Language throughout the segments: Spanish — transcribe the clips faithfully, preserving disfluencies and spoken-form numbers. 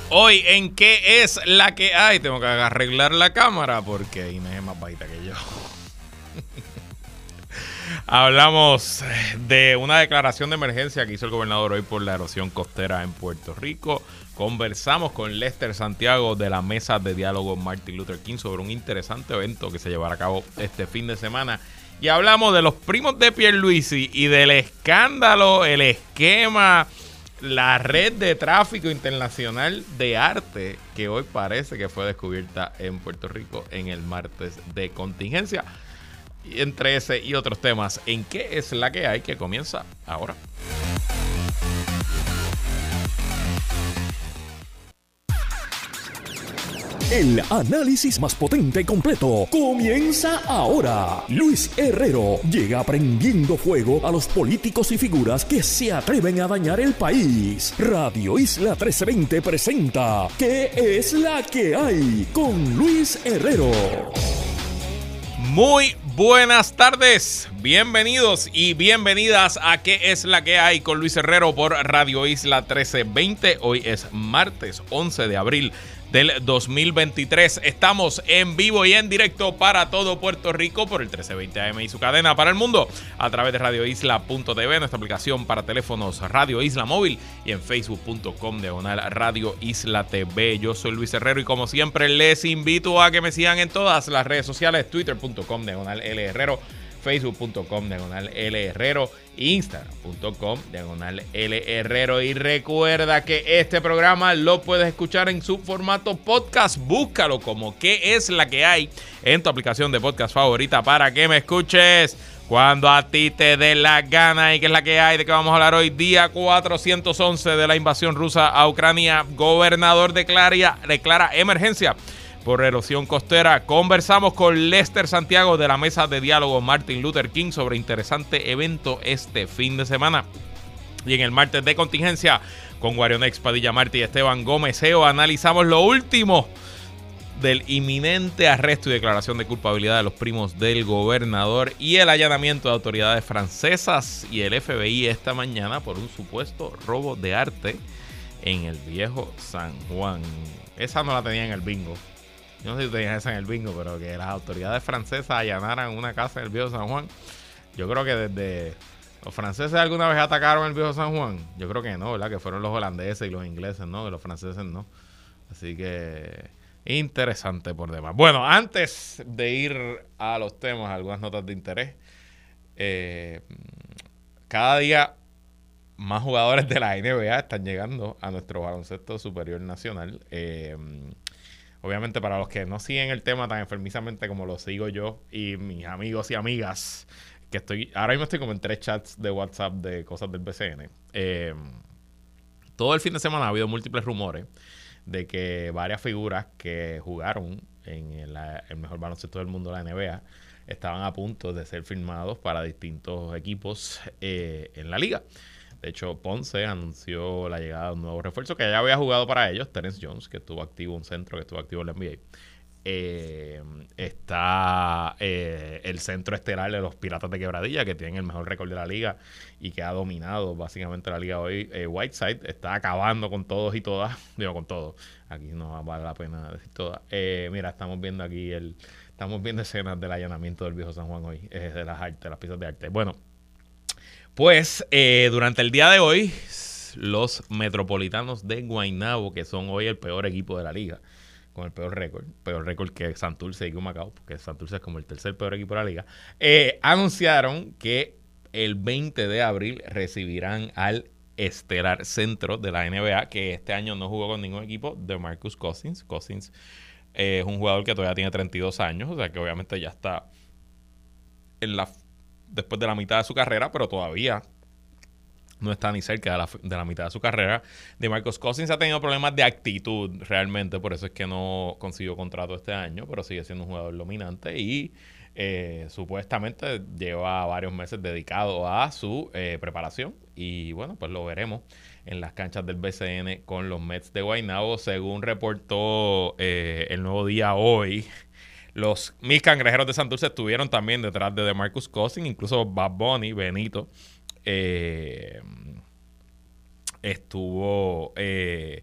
Hoy en ¿Qué es la que hay? Tengo que arreglar la cámara porque Inés es más bajita que yo. Hablamos de una declaración de emergencia que hizo el gobernador hoy por la erosión costera en Puerto Rico. Conversamos con Lester Santiago de la Mesa de Diálogo Martin Luther King sobre un interesante evento que se llevará a cabo este fin de semana. Y hablamos de los primos de Pierluisi y del escándalo, el esquema, la red de tráfico internacional de arte que hoy parece que fue descubierta en Puerto Rico en el martes de contingencia. Y entre ese y otros temas, ¿en qué es la que hay? Que comienza ahora. El análisis más potente y completo comienza ahora. Luis Herrero llega prendiendo fuego a los políticos y figuras que se atreven a dañar el país. Radio Isla trece veinte presenta ¿Qué es la que hay? Con Luis Herrero. Muy buenas tardes, bienvenidos y bienvenidas a ¿Qué es la que hay? Con Luis Herrero por Radio Isla trece veinte. Hoy es martes once de abril del dos mil veintitrés. Estamos en vivo y en directo para todo Puerto Rico por el trece veinte A M y su cadena para el mundo a través de radio isla punto t v, nuestra aplicación para teléfonos Radio Isla Móvil, y en facebook punto com diagonal Radio Isla T V. Yo soy Luis Herrero y como siempre les invito a que me sigan en todas las redes sociales: twitter punto com diagonal L Herrero, facebook punto com diagonal L Herrero, instagram punto com diagonal L Herrero. Y recuerda que este programa lo puedes escuchar en su formato podcast. Búscalo como ¿Qué es la que hay? En tu aplicación de podcast favorita para que me escuches cuando a ti te dé la gana. ¿Y qué es la que hay? ¿De qué vamos a hablar hoy? Día cuatrocientos once de la invasión rusa a Ucrania. Gobernador declara, declara emergencia por erosión costera. Conversamos con Lester Santiago de la Mesa de Diálogo Martin Luther King sobre interesante evento este fin de semana. Y en el martes de contingencia, con Guarionex, Padilla Martí y Esteban Gómez Eo, analizamos lo último del inminente arresto y declaración de culpabilidad de los primos del gobernador y el allanamiento de autoridades francesas y el F B I esta mañana por un supuesto robo de arte en el viejo San Juan. Esa no la tenía en el bingo. Yo no sé si tenían esa en el bingo, pero que las autoridades francesas allanaran una casa en el viejo San Juan. Yo creo que desde los franceses alguna vez atacaron el viejo San Juan. Yo creo que no, ¿verdad? Que fueron los holandeses y los ingleses, ¿no? Que los franceses no. Así que interesante por demás. Bueno, antes de ir a los temas, algunas notas de interés. Eh, cada día más jugadores de la N B A están llegando a nuestro baloncesto superior nacional. Eh... Obviamente, para los que no siguen el tema tan enfermizamente como lo sigo yo y mis amigos y amigas, que estoy ahora mismo estoy como en tres chats de WhatsApp de cosas del B C N. Eh, todo el fin de semana ha habido múltiples rumores de que varias figuras que jugaron en el, el mejor baloncesto del mundo, la N B A, estaban a punto de ser firmados para distintos equipos eh, en la liga. De hecho, Ponce anunció la llegada de un nuevo refuerzo que ya había jugado para ellos, Terence Jones, que estuvo activo, un centro que estuvo activo en la N B A. Eh, está eh, el centro estelar de los Piratas de Quebradilla, que tienen el mejor récord de la liga y que ha dominado básicamente la liga hoy. Eh, Whiteside está acabando con todos y todas. Digo, con todos. Aquí no vale la pena decir todas. Eh, mira, estamos viendo aquí el... Estamos viendo escenas del allanamiento del viejo San Juan hoy, eh, de las artes, las piezas de arte. Bueno, pues eh, durante el día de hoy, los Metropolitanos de Guaynabo, que son hoy el peor equipo de la liga, con el peor récord, peor récord que Santurce y Humacao, porque Santurce es como el tercer peor equipo de la liga, eh, anunciaron que el veinte de abril recibirán al estelar centro de la N B A, que este año no jugó con ningún equipo, DeMarcus Cousins. Cousins eh, es un jugador que todavía tiene treinta y dos años, o sea que obviamente ya está en la... después de la mitad de su carrera, pero todavía no está ni cerca de la, de la mitad de su carrera. DeMarcus Cousins ha tenido problemas de actitud realmente, por eso es que no consiguió contrato este año, pero sigue siendo un jugador dominante y eh, supuestamente lleva varios meses dedicado a su eh, preparación y bueno, pues lo veremos en las canchas del B C N con los Mets de Guaynabo, según reportó eh, El Nuevo Día hoy. Los mis cangrejeros de Santurce estuvieron también detrás de DeMarcus Cousins, incluso Bad Bunny, Benito, eh, estuvo, eh,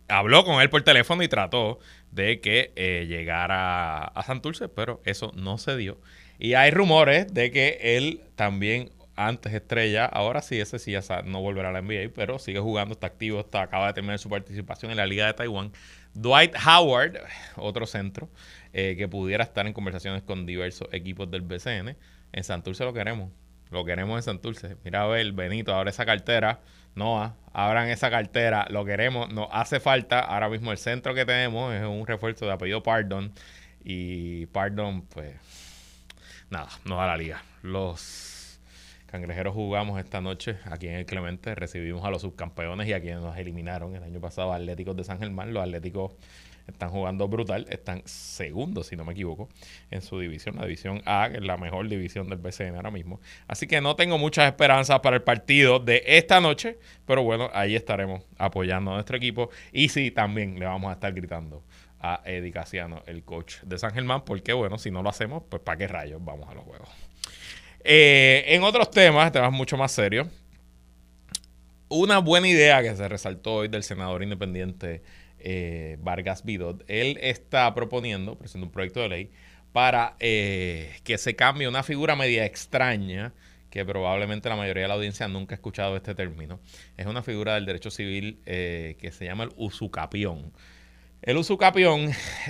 habló con él por teléfono y trató de que eh, llegara a Santurce, pero eso no se dio. Y hay rumores de que él también, antes estrella, ahora sí, ese sí ya no volverá a la N B A, pero sigue jugando, está activo, está, acaba de terminar su participación en la Liga de Taiwán. Dwight Howard, otro centro, eh, que pudiera estar en conversaciones con diversos equipos del B C N. En Santurce lo queremos, lo queremos en Santurce. Mira a ver, Benito, abre esa cartera. Noah, abran esa cartera, lo queremos, nos hace falta. Ahora mismo el centro que tenemos es un refuerzo de apellido Pardon. Y Pardon, pues, nada, no da la liga. Los cangrejeros jugamos esta noche aquí en el Clemente. Recibimos a los subcampeones y a quienes nos eliminaron el año pasado, Atléticos de San Germán. Los Atléticos están jugando brutal, están segundos, si no me equivoco, en su división, la división A, que es la mejor división del B C N ahora mismo. Así que no tengo muchas esperanzas para el partido de esta noche, pero bueno, ahí estaremos apoyando a nuestro equipo. Y sí, también le vamos a estar gritando a Eddie Casiano, el coach de San Germán, porque bueno, si no lo hacemos, pues ¿para qué rayos vamos a los juegos? Eh, en otros temas, temas mucho más serios, una buena idea que se resaltó hoy del senador independiente Eh, Vargas Vidot, él está proponiendo, presentando un proyecto de ley para eh, que se cambie una figura media extraña, que probablemente la mayoría de la audiencia nunca ha escuchado este término. Es una figura del derecho civil eh, que se llama el usucapión. El usucapión,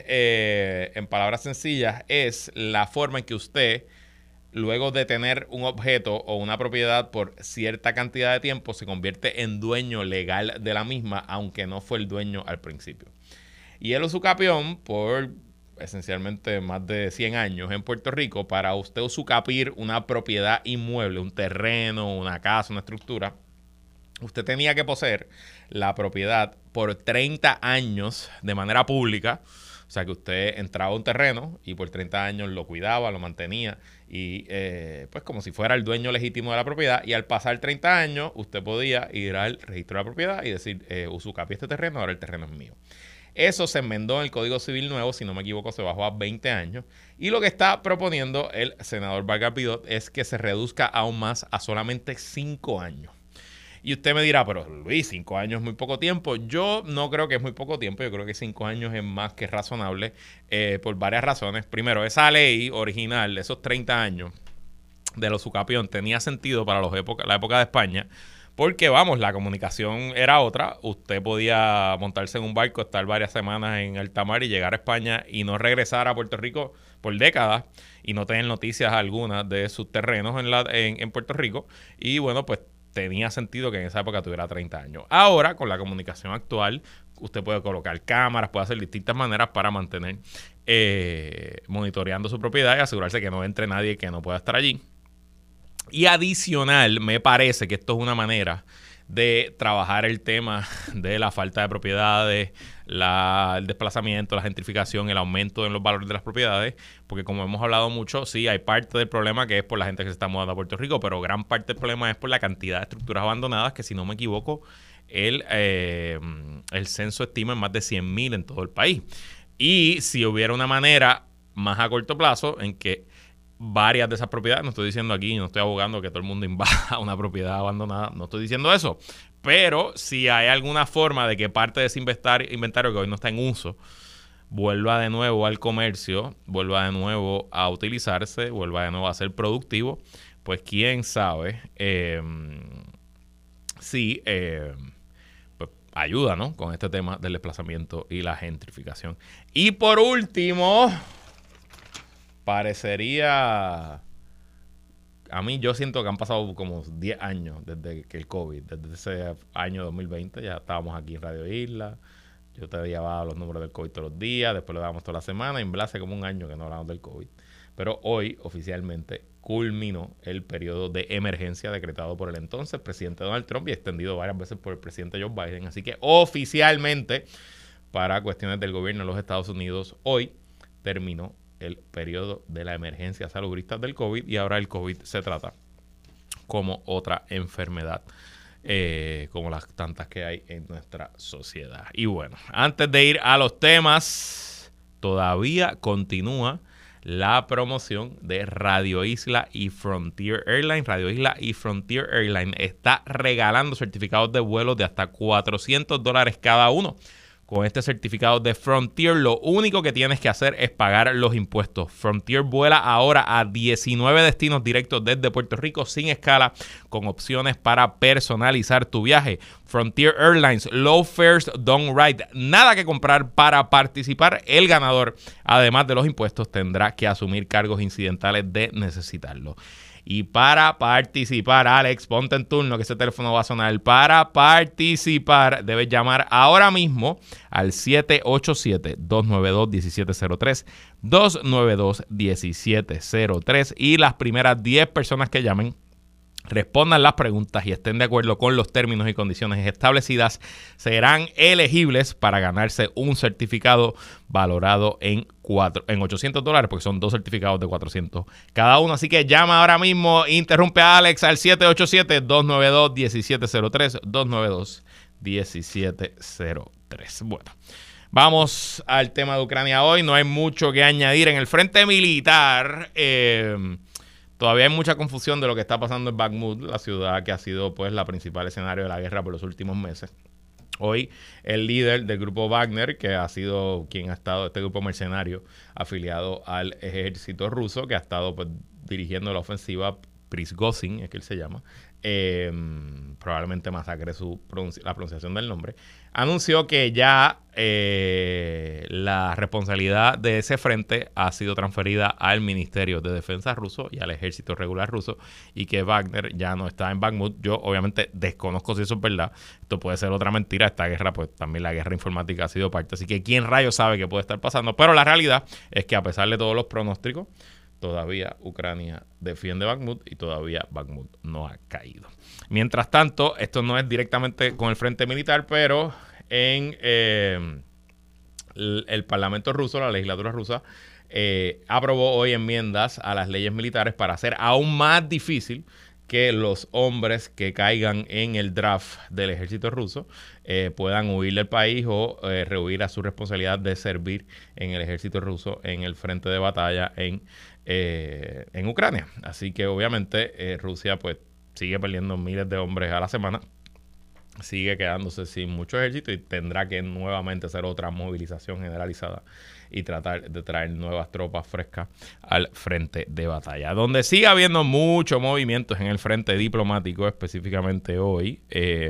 eh, en palabras sencillas, es la forma en que usted, luego de tener un objeto o una propiedad por cierta cantidad de tiempo, se convierte en dueño legal de la misma, aunque no fue el dueño al principio. Y el usucapión, por esencialmente más de cien años en Puerto Rico, para usted usucapir una propiedad inmueble, un terreno, una casa, una estructura, usted tenía que poseer la propiedad por treinta años de manera pública. O sea, que usted entraba a un terreno y por treinta años lo cuidaba, lo mantenía y eh, pues como si fuera el dueño legítimo de la propiedad. Y al pasar treinta años, usted podía ir al registro de la propiedad y decir, eh, usucapié este terreno, ahora el terreno es mío. Eso se enmendó en el Código Civil nuevo, si no me equivoco, se bajó a veinte años. Y lo que está proponiendo el senador Vargas Vidot es que se reduzca aún más a solamente cinco años. Y usted me dirá, pero Luis, cinco años es muy poco tiempo. Yo no creo que es muy poco tiempo. Yo creo que cinco años es más que razonable eh, por varias razones. Primero, esa ley original, esos treinta años de los usucapión, tenía sentido para los época, la época de España. Porque, vamos, la comunicación era otra. Usted podía montarse en un barco, estar varias semanas en alta mar y llegar a España y no regresar a Puerto Rico por décadas y no tener noticias algunas de sus terrenos en, la, en, en Puerto Rico. Y, bueno, pues tenía sentido que en esa época tuviera treinta años. Ahora, con la comunicación actual, usted puede colocar cámaras, puede hacer distintas maneras para mantener eh, monitoreando su propiedad y asegurarse que no entre nadie que no pueda estar allí. Y adicional, me parece que esto es una manera de trabajar el tema de la falta de propiedades, la, el desplazamiento, la gentrificación, el aumento en los valores de las propiedades, porque como hemos hablado mucho, sí, hay parte del problema que es por la gente que se está mudando a Puerto Rico, pero gran parte del problema es por la cantidad de estructuras abandonadas, que si no me equivoco, el, eh, el censo estima en más de cien mil en todo el país. Y si hubiera una manera más a corto plazo en que varias de esas propiedades, no estoy diciendo aquí, no estoy abogando que todo el mundo invada una propiedad abandonada, no estoy diciendo eso, pero si hay alguna forma de que parte de ese inventario que hoy no está en uso vuelva de nuevo al comercio, vuelva de nuevo a utilizarse, vuelva de nuevo a ser productivo, pues quién sabe eh, si eh, pues ayuda, ¿no?, con este tema del desplazamiento y la gentrificación. Y por último, parecería, a mí yo siento que han pasado como diez años desde que el COVID, desde ese año dos mil veinte, ya estábamos aquí en Radio Isla, yo te llevaba los números del COVID todos los días, después lo dábamos toda la semana, y en verdad hace como un año que no hablamos del COVID. Pero hoy oficialmente culminó el periodo de emergencia decretado por el entonces presidente Donald Trump y extendido varias veces por el presidente Joe Biden. Así que oficialmente, para cuestiones del gobierno de los Estados Unidos, hoy terminó el periodo de la emergencia salubrista del COVID y ahora el COVID se trata como otra enfermedad, eh, como las tantas que hay en nuestra sociedad. Y bueno, antes de ir a los temas, todavía continúa la promoción de Radio Isla y Frontier Airlines. Radio Isla y Frontier Airlines está regalando certificados de vuelo de hasta cuatrocientos dólares cada uno con este certificado de Frontier, lo único que tienes que hacer es pagar los impuestos. Frontier vuela ahora a diecinueve destinos directos desde Puerto Rico sin escala, con opciones para personalizar tu viaje. Frontier Airlines, low fares, don't ride. Nada que comprar para participar. El ganador, además de los impuestos, tendrá que asumir cargos incidentales de necesitarlo. Y para participar, Alex, ponte en turno que ese teléfono va a sonar. Para participar, debes llamar ahora mismo al siete ocho siete, dos nueve dos, uno siete cero tres, dos nueve dos, uno siete cero tres. Y las primeras diez personas que llamen, respondan las preguntas y estén de acuerdo con los términos y condiciones establecidas, serán elegibles para ganarse un certificado valorado en, cuatro, en ochocientos dólares, porque son dos certificados de cuatrocientos cada uno. Así que llama ahora mismo, interrumpe a Alex al siete ocho siete, dos nueve dos, uno siete cero tres, dos nueve dos, uno siete cero tres. Bueno, vamos al tema de Ucrania hoy. No hay mucho que añadir en el frente militar. Eh... Todavía hay mucha confusión de lo que está pasando en Bakhmut, la ciudad que ha sido pues la principal escenario de la guerra por los últimos meses. Hoy el líder del grupo Wagner, que ha sido quien ha estado, este grupo mercenario afiliado al ejército ruso, que ha estado pues dirigiendo la ofensiva, Prigozhin es que él se llama, eh, probablemente masacre su pronunci- la pronunciación del nombre, anunció que ya eh, la responsabilidad de ese frente ha sido transferida al Ministerio de Defensa ruso y al Ejército Regular ruso, y que Wagner ya no está en Bakhmut. Yo obviamente desconozco si eso es verdad. Esto puede ser otra mentira. Esta guerra, pues también la guerra informática ha sido parte. Así que quién rayos sabe qué puede estar pasando. Pero la realidad es que a pesar de todos los pronósticos, todavía Ucrania defiende Bakhmut y todavía Bakhmut no ha caído. Mientras tanto, esto no es directamente con el frente militar, pero en eh, el, el Parlamento ruso, la legislatura rusa, eh, aprobó hoy enmiendas a las leyes militares para hacer aún más difícil que los hombres que caigan en el draft del ejército ruso eh, puedan huir del país o eh, rehuir a su responsabilidad de servir en el ejército ruso en el frente de batalla en, eh, en Ucrania. Así que obviamente eh, Rusia pues sigue perdiendo miles de hombres a la semana, sigue quedándose sin mucho ejército y tendrá que nuevamente hacer otra movilización generalizada y tratar de traer nuevas tropas frescas al frente de batalla. Donde sigue habiendo muchos movimientos en el frente diplomático, específicamente hoy. Eh,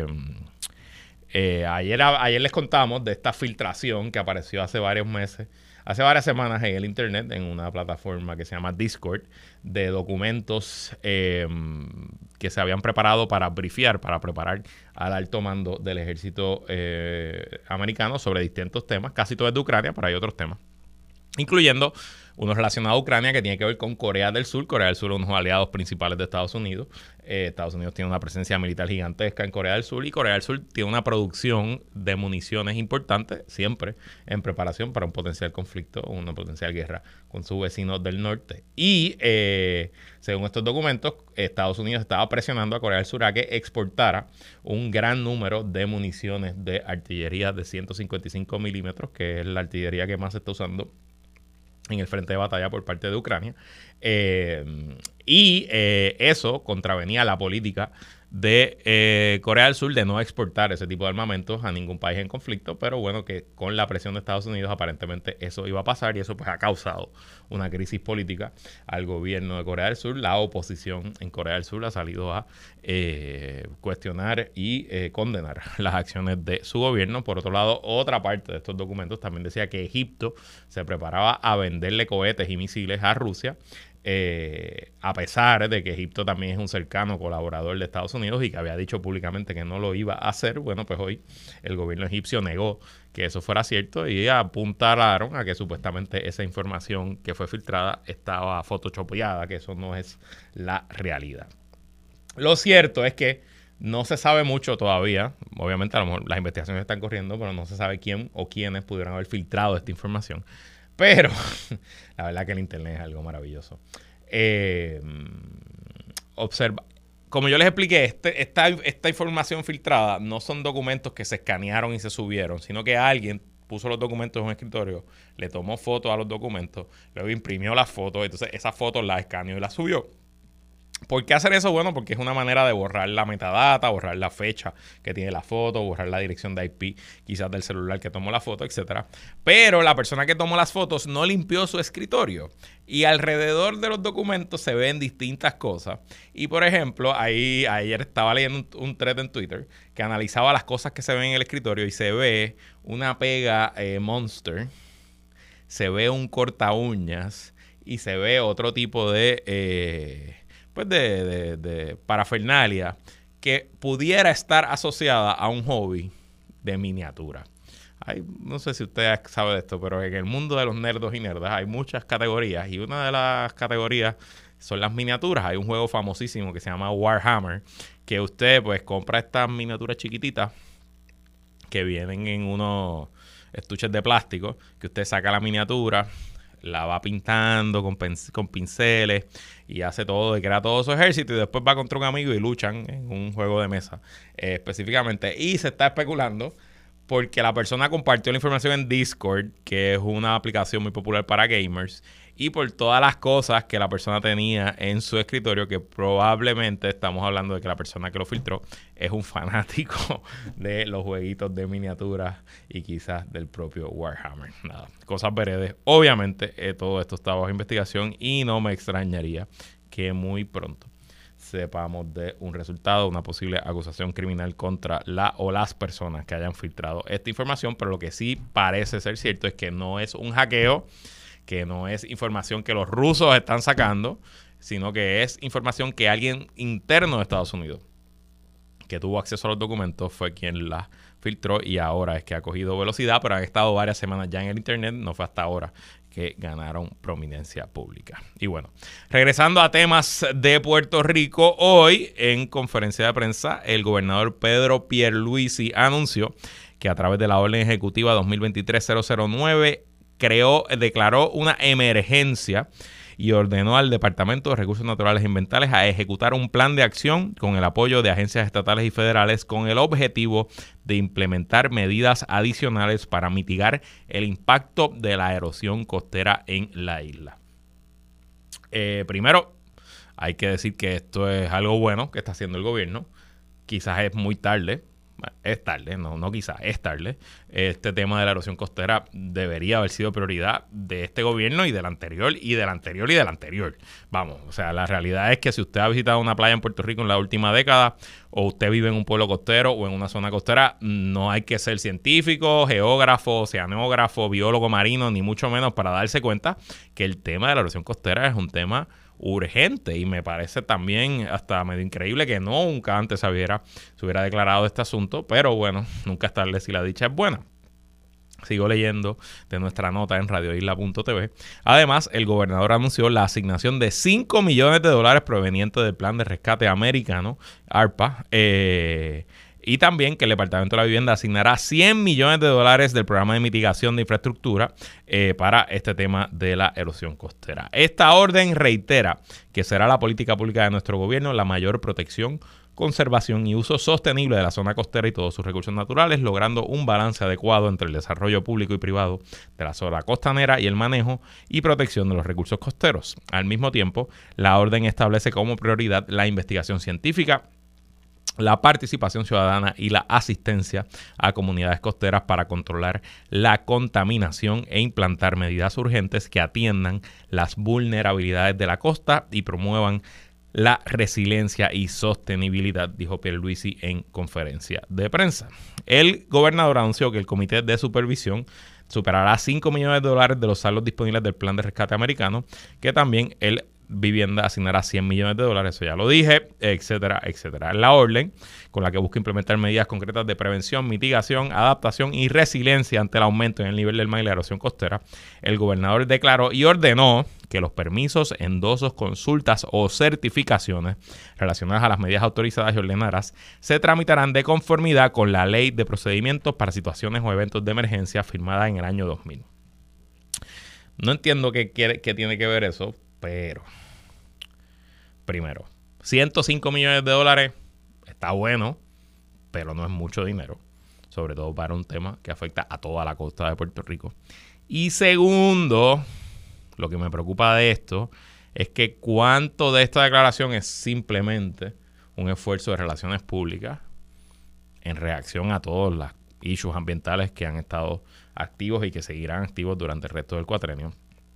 eh, ayer, ayer les contamos de esta filtración que apareció hace varios meses, hace varias semanas en el internet, en una plataforma que se llama Discord, de documentos eh, que se habían preparado para briefiar, para preparar al alto mando del ejército eh, americano sobre distintos temas, casi todo es de Ucrania, pero hay otros temas, incluyendo uno relacionado a Ucrania que tiene que ver con Corea del Sur. Corea del Sur es uno de los aliados principales de Estados Unidos. Eh, Estados Unidos tiene una presencia militar gigantesca en Corea del Sur y Corea del Sur tiene una producción de municiones importante, siempre en preparación para un potencial conflicto o una potencial guerra con sus vecinos del norte. Y eh, según estos documentos, Estados Unidos estaba presionando a Corea del Sur a que exportara un gran número de municiones de artillería de ciento cincuenta y cinco milímetros, que es la artillería que más se está usando en el frente de batalla por parte de Ucrania. Eh, y eh, eso contravenía la política de eh, Corea del Sur de no exportar ese tipo de armamentos a ningún país en conflicto, pero bueno, que con la presión de Estados Unidos aparentemente eso iba a pasar y eso pues ha causado una crisis política al gobierno de Corea del Sur. La oposición en Corea del Sur ha salido a eh, cuestionar y eh, condenar las acciones de su gobierno. Por otro lado, otra parte de estos documentos también decía que Egipto se preparaba a venderle cohetes y misiles a Rusia, Eh, a pesar de que Egipto también es un cercano colaborador de Estados Unidos y que había dicho públicamente que no lo iba a hacer. Bueno, pues hoy el gobierno egipcio negó que eso fuera cierto y apuntaron a que supuestamente esa información que fue filtrada estaba photoshopeada, que eso no es la realidad. Lo cierto es que no se sabe mucho todavía. Obviamente a lo mejor las investigaciones están corriendo, pero no se sabe quién o quiénes pudieron haber filtrado esta información. Pero la verdad que el internet es algo maravilloso. Eh, observa, como yo les expliqué, este, esta, esta información filtrada no son documentos que se escanearon y se subieron, sino que alguien puso los documentos en un escritorio, le tomó fotos a los documentos, luego imprimió las fotos, entonces esas fotos las escaneó y las subió. ¿Por qué hacer eso? Bueno, porque es una manera de borrar la metadata, borrar la fecha que tiene la foto, borrar la dirección de I P quizás del celular que tomó la foto, etcétera. Pero la persona que tomó las fotos no limpió su escritorio y alrededor de los documentos se ven distintas cosas. Y por ejemplo, ahí ayer estaba leyendo un, un thread en Twitter que analizaba las cosas que se ven en el escritorio y se ve una pega eh, Monster, se ve un corta uñas y se ve otro tipo de... Eh, pues de, de, de parafernalia que pudiera estar asociada a un hobby de miniatura. Hay, no sé si usted sabe de esto, pero en el mundo de los nerdos y nerdas hay muchas categorías y una de las categorías son las miniaturas. Hay un juego famosísimo que se llama Warhammer, que usted pues compra estas miniaturas chiquititas que vienen en unos estuches de plástico, que usted saca la miniatura, la va pintando con, con pinceles y hace todo y crea todo su ejército y después va contra un amigo y luchan en un juego de mesa eh, específicamente. Y se está especulando porque la persona compartió la información en Discord, que es una aplicación muy popular para gamers, y por todas las cosas que la persona tenía en su escritorio, que probablemente estamos hablando de que la persona que lo filtró es un fanático de los jueguitos de miniaturas y quizás del propio Warhammer. Nada, cosas veredes. Obviamente eh, todo esto está bajo investigación y no me extrañaría que muy pronto sepamos de un resultado, una posible acusación criminal contra la o las personas que hayan filtrado esta información. Pero lo que sí parece ser cierto es que no es un hackeo, que no es información que los rusos están sacando, sino que es información que alguien interno de Estados Unidos que tuvo acceso a los documentos fue quien la filtró y ahora es que ha cogido velocidad, pero han estado varias semanas ya en el internet, no fue hasta ahora que ganaron prominencia pública. Y bueno, regresando a temas de Puerto Rico, hoy en conferencia de prensa el gobernador Pedro Pierluisi anunció que a través de la orden ejecutiva dos mil veintitrés cero cero nueve creó, declaró una emergencia y ordenó al Departamento de Recursos Naturales e Ambientales a ejecutar un plan de acción con el apoyo de agencias estatales y federales con el objetivo de implementar medidas adicionales para mitigar el impacto de la erosión costera en la isla. Eh, primero, hay que decir que esto es algo bueno que está haciendo el gobierno. Quizás es muy tarde. Es tarde, no, no quizás, es tarde. Este tema de la erosión costera debería haber sido prioridad de este gobierno y del anterior y del anterior y del anterior. Vamos, o sea, la realidad es que si usted ha visitado una playa en Puerto Rico en la última década o usted vive en un pueblo costero o en una zona costera, no hay que ser científico, geógrafo, oceanógrafo, biólogo marino, ni mucho menos para darse cuenta que el tema de la erosión costera es un tema urgente y me parece también hasta medio increíble que nunca antes se hubiera, se hubiera declarado este asunto, pero bueno, nunca es tarde si la dicha es buena. Sigo leyendo de nuestra nota en radio isla punto t v. Además, el gobernador anunció la asignación de cinco millones de dólares provenientes del Plan de Rescate Americano, ARPA, eh, y también que el Departamento de la Vivienda asignará cien millones de dólares del programa de mitigación de infraestructura eh, para este tema de la erosión costera. Esta orden reitera que será la política pública de nuestro gobierno la mayor protección, conservación y uso sostenible de la zona costera y todos sus recursos naturales, logrando un balance adecuado entre el desarrollo público y privado de la zona costanera y el manejo y protección de los recursos costeros. Al mismo tiempo, la orden establece como prioridad la investigación científica, la participación ciudadana y la asistencia a comunidades costeras para controlar la contaminación e implantar medidas urgentes que atiendan las vulnerabilidades de la costa y promuevan la resiliencia y sostenibilidad, dijo Pierluisi en conferencia de prensa. El gobernador anunció que el Comité de Supervisión superará cinco millones de dólares de los saldos disponibles del Plan de Rescate Americano, que también el Vivienda asignará cien millones de dólares, eso ya lo dije, etcétera, etcétera. La orden con la que busca implementar medidas concretas de prevención, mitigación, adaptación y resiliencia ante el aumento en el nivel del mar y la erosión costera, el gobernador declaró y ordenó que los permisos, endosos, consultas o certificaciones relacionadas a las medidas autorizadas y ordenadas se tramitarán de conformidad con la Ley de Procedimientos para Situaciones o Eventos de Emergencia firmada en el año dos mil. No entiendo qué, qué, qué tiene que ver eso. Pero, primero, ciento cinco millones de dólares está bueno, pero no es mucho dinero, sobre todo para un tema que afecta a toda la costa de Puerto Rico. Y segundo, lo que me preocupa de esto es que cuánto de esta declaración es simplemente un esfuerzo de relaciones públicas en reacción a todos los issues ambientales que han estado activos y que seguirán activos durante el resto del cuatrenio,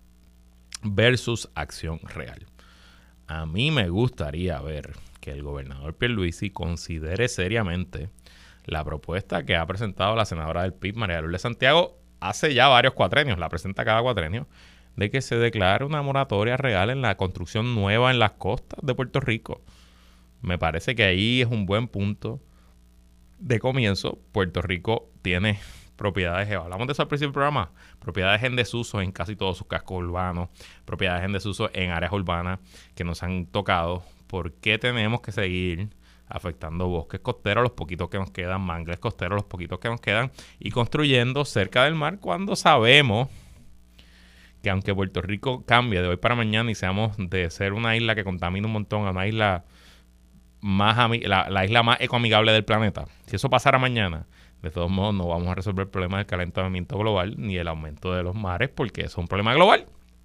versus acción real. A mí me gustaría ver que el gobernador Pierluisi considere seriamente la propuesta que ha presentado la senadora del P I B, María Lourdes Santiago, hace ya varios cuatrenios, la presenta cada cuatrenio, de que se declare una moratoria real en la construcción nueva en las costas de Puerto Rico. Me parece que ahí es un buen punto de comienzo. Puerto Rico tiene propiedades, hablamos de eso al principio del programa, propiedades en desuso en casi todos sus cascos urbanos, propiedades en desuso en áreas urbanas que nos han tocado. ¿Por qué tenemos que seguir afectando bosques costeros, los poquitos que nos quedan, mangles costeros, los poquitos que nos quedan, y construyendo cerca del mar cuando sabemos que aunque Puerto Rico cambie de hoy para mañana y seamos de ser una isla que contamina un montón a una isla más ami- la, la isla más ecoamigable del planeta, si eso pasara mañana, de todos modos no vamos a resolver el problema del calentamiento global ni el aumento de los mares, porque eso es un problema global.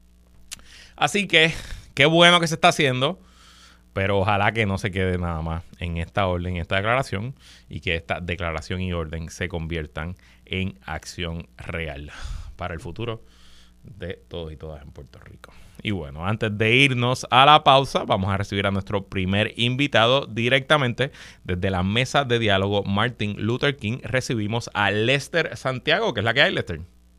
Así que qué bueno que se está haciendo, pero ojalá que no se quede nada más en esta orden, en esta declaración, y que esta declaración y orden se conviertan en acción real para el futuro de todos y todas en Puerto Rico. Y bueno, antes de irnos a la pausa, vamos a recibir a nuestro primer invitado directamente desde la mesa de diálogo Martin Luther King. Recibimos a Lester Santiago, que es la que hay, Lester.